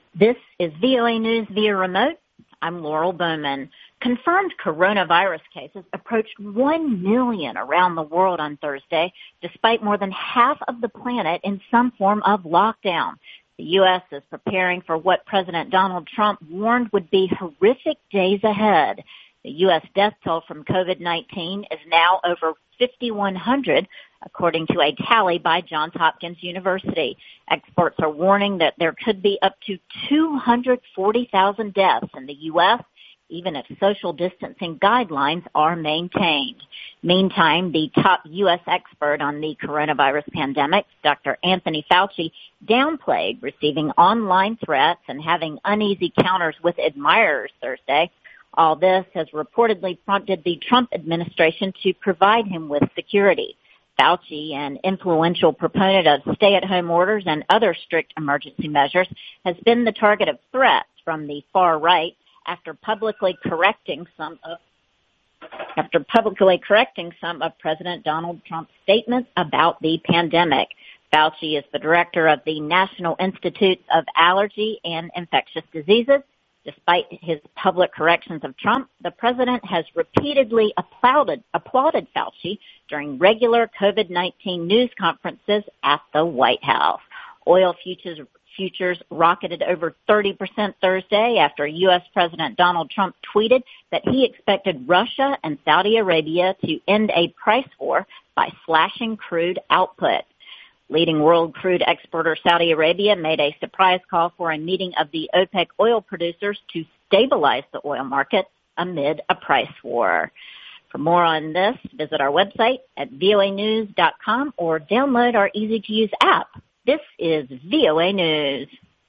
This is VOA News via remote. I'm Laurel Bowman. Confirmed coronavirus cases approached 1 million around the world on Thursday, despite more than half of the planet in some form of lockdown. The U.S. is preparing for what President Donald Trump warned would be horrific days ahead. The U.S. death toll from COVID-19 is now over 5,100, according to a tally by Johns Hopkins University. Experts are warning that there could be up to 240,000 deaths in the U.S., even if social distancing guidelines are maintained. Meantime, the top U.S. expert on the coronavirus pandemic, Dr. Anthony Fauci, downplayed receiving online threats and having uneasy encounters with admirers Thursday. All this has reportedly prompted the Trump administration to provide him with security. Fauci, an influential proponent of stay-at-home orders and other strict emergency measures, has been the target of threats from the far right after publicly correcting some of President Donald Trump's statements about the pandemic. Fauci is the director of the National Institute of Allergy and Infectious Diseases. Despite his public corrections of Trump, the president has repeatedly applauded Fauci during regular COVID-19 news conferences at the White House. Oil futures rocketed over 30% Thursday after U.S. President Donald Trump tweeted that he expected Russia and Saudi Arabia to end a price war by slashing crude output. Leading world crude exporter Saudi Arabia made a surprise call for a meeting of the OPEC oil producers to stabilize the oil market amid a price war. For more on this, visit our website at voanews.com or download our easy-to-use app. This is VOA News.